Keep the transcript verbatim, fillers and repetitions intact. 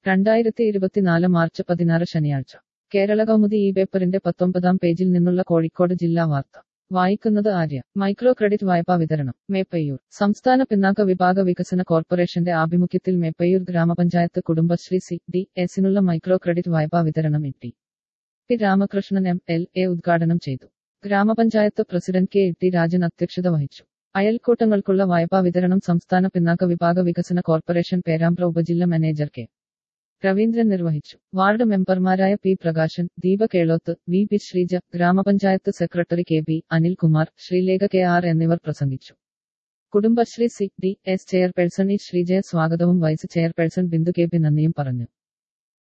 രണ്ടായിരത്തി ഇരുപത്തിനാല് മാർച്ച് പതിനാറ് ശനിയാഴ്ച കേരള കൗമുദി ഈ പേപ്പറിന്റെ പത്തൊമ്പതാം പേജിൽ നിന്നുള്ള കോഴിക്കോട് ജില്ലാ വാർത്ത വായിക്കുന്നത് ആര്യ. മൈക്രോ ക്രെഡിറ്റ് വായ്പാ വിതരണം മേപ്പയ്യൂർ. സംസ്ഥാന പിന്നാക്ക വിഭാഗ വികസന കോർപ്പറേഷന്റെ ആഭിമുഖ്യത്തിൽ മേപ്പയ്യൂർ ഗ്രാമപഞ്ചായത്ത് കുടുംബശ്രീ സി ഡി എസിനുള്ള മൈക്രോ ക്രെഡിറ്റ് വായ്പാ വിതരണം T P Ramakrishnan M L A ഉദ്ഘാടനം ചെയ്തു. ഗ്രാമപഞ്ചായത്ത് പ്രസിഡന്റ് കെ ടി രാജൻ അധ്യക്ഷത വഹിച്ചു. അയൽക്കൂട്ടങ്ങൾക്കുള്ള വായ്പാ വിതരണം സംസ്ഥാന പിന്നാക്ക വിഭാഗ വികസന കോർപ്പറേഷൻ പേരാമ്പ്ര ഉപജില്ല മാനേജർ കെ രവീന്ദ്രൻ നിർവഹിച്ചു. വാർഡ് മെമ്പർമാരായ P Prakashan, Deepa Keloth, V P Sreeja, ഗ്രാമപഞ്ചായത്ത് secretary K B Anilkumar, Sreelekha K R എന്നിവർ പ്രസംഗിച്ചു. Kudumbashree C D S chairperson E Sreejaya സ്വാഗതവും vice chairperson Bindu K P നന്ദിയും പറഞ്ഞു.